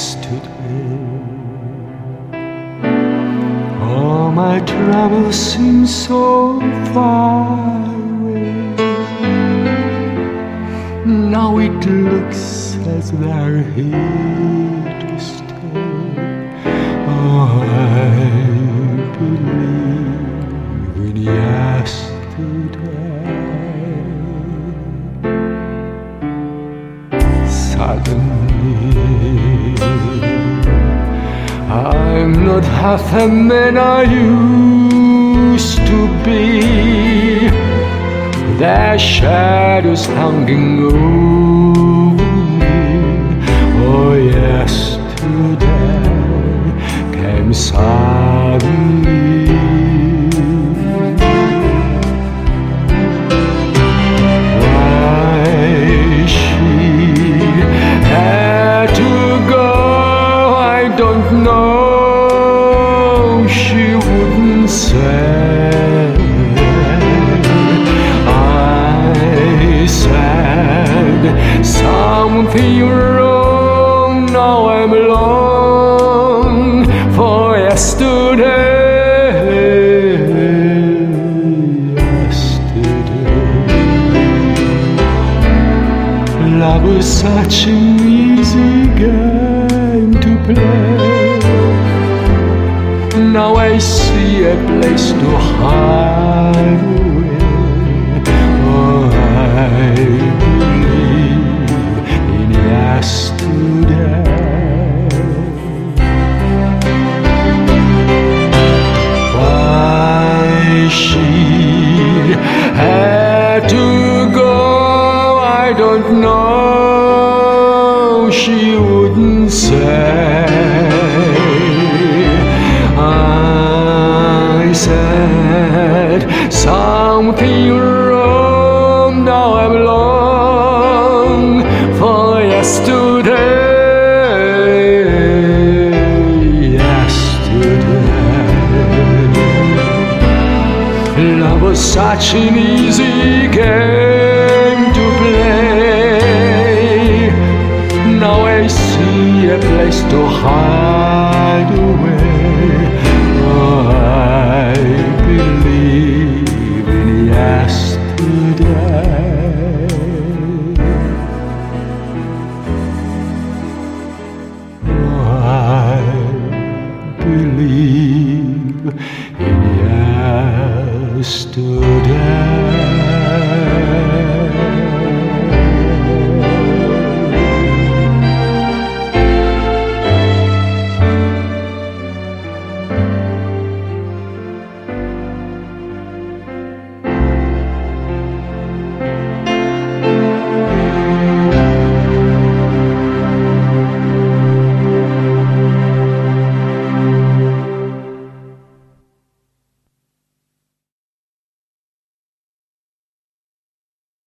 yesterday. All my troubles seem so far away. Now it looks as they're here to stay. Oh, I believe in yesterday. Suddenly, I'm not half the man I used to be. The shadows hanging over me. Oh, yesterday came suddenly. Why she had to go, I don't know. She wouldn't say. I said something wrong. Now I'm alone for yesterday. Yesterday, love was such an easy game to play. Now I see a place to hide away. Oh, I believe in yesterday. Why she had to go, I don't know. She wouldn't say. I said something wrong. Now I'm long for yesterday. Yesterday, love was such an easy game to play. Now I see a place to hide away.